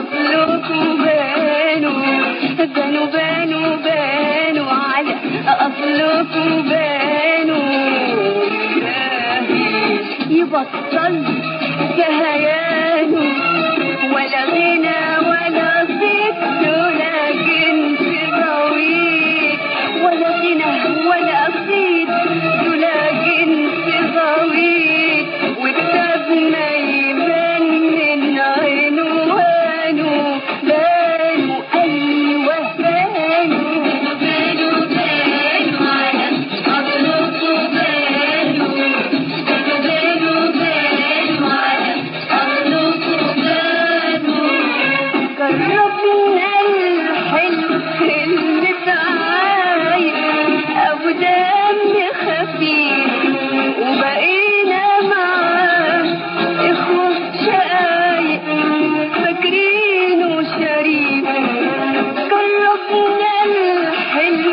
أصلكم بانوا على أصلكم بانوا. يبطل كهيانه ولا غنى ولا صيت ولا جنس غويط، ولا غنى ولا صيت ولا جنس غويط، والتاب ما يبان من عينه هانوا بانوا. أيوه بانوا على أصلكم بانوا على أصلكم بانوا. جربنا الحلو المتعايق أبو دم خفيف، وبقينا معاه إخوة شقايق فاكرينه شريف. جربنا الحلو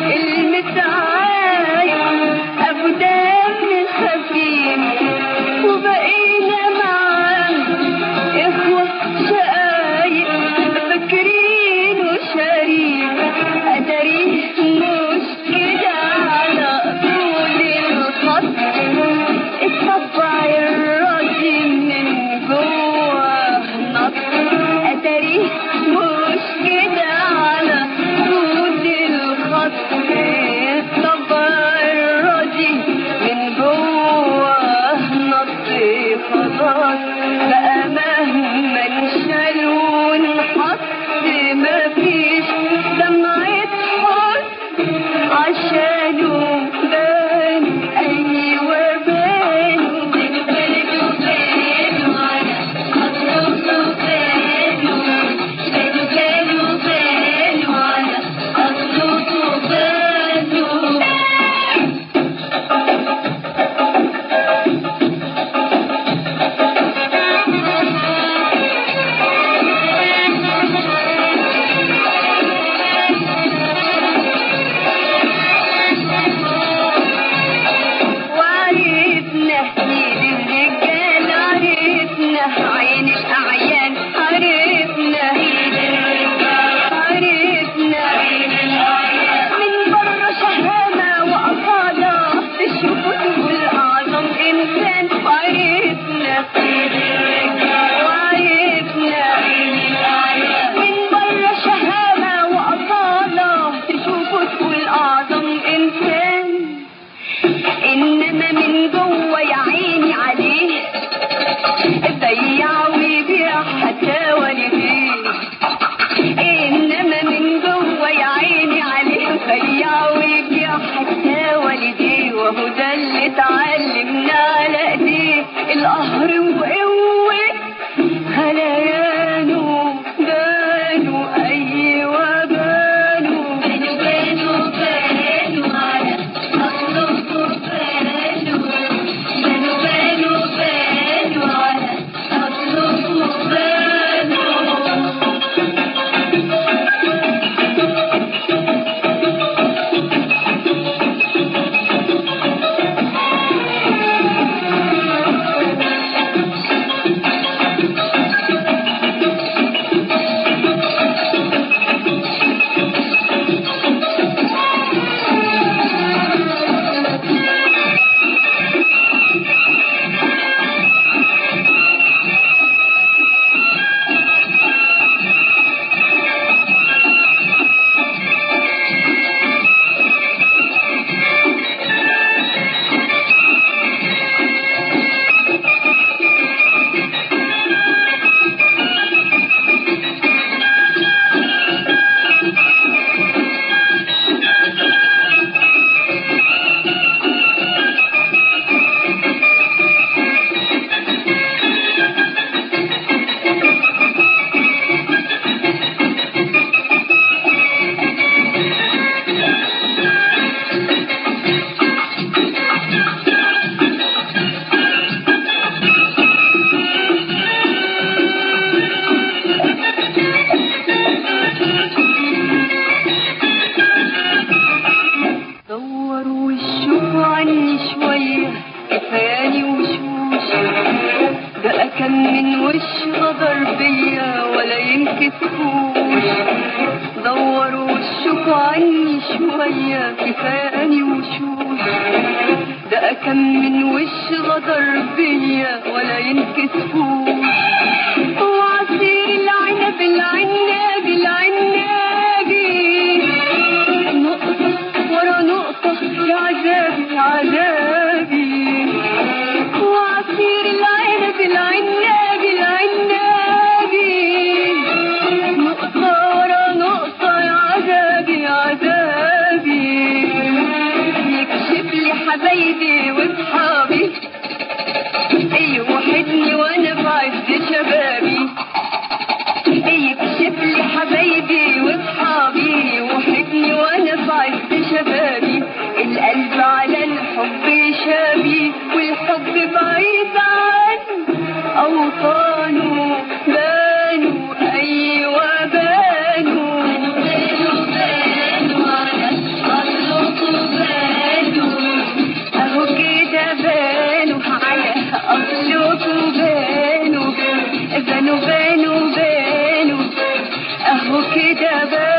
المتعايق أبو دم خفيف، وبقينا معاه إخوة شقايق فاكرينه شريف. أدريه مش كده على طول الخط، الطبع الراضي من جوه نط. أدريه مش كده على طول الخط، الطبع الراضي من جوه نط. خلاص بقى مهما نشال ونحط مفيش دمعة حزن عشانه بانوا. أيوه بانوا على أصلكم بانوا ينكسفوش. دوروا وشكوا عني شوية كفاني وشوش. ده كم من وش غدر بيا ولا ينكسفوش. وعصير العنب العنابي العنابي نقطة ورا نقطة يا عذابي عذابي. وعصير العنب العنابي العنابي نقطة ورا نقطة يا عذابي عذابي. يكشف لي حبايبي واصحابي يوحدني وانا في عز شبابي. يكشف لي حبايبي واصحابي يوحدني وانا في عز شبابي. القلب على الحب شابي والحب بعيد عن اوطانه. بانوا ايوه بانوا على اصله بانوا. اهو كده بانوا على اصله بانوا. بانوا بانوا بانوا اهو كده بانوا.